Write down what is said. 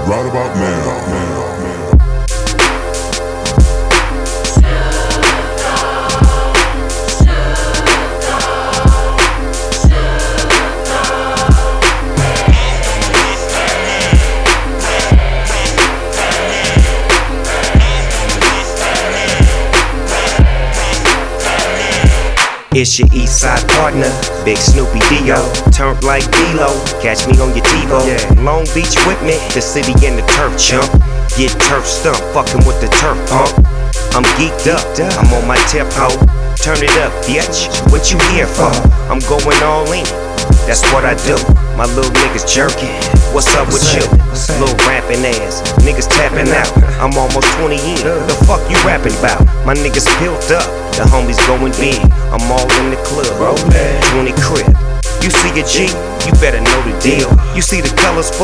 right about now. It's your east side partner, Big Snoopy Dio. Turned like D-Lo, catch me on your TiVo. Long Beach with me, the city and the turf chump. Get turf stumped, fucking with the turf pump. I'm geeked up, I'm on my tip hoe. Turn it up, bitch, what you here for? I'm going all in, that's what I do. My little niggas jerking, what's up with you? Little rapping ass, niggas tapping out. I'm almost 20 in, the fuck you rapping about? My niggas built up, the homies going big. I'm all in the club, 20 crib. You see a G, you better know the deal. You see the colors full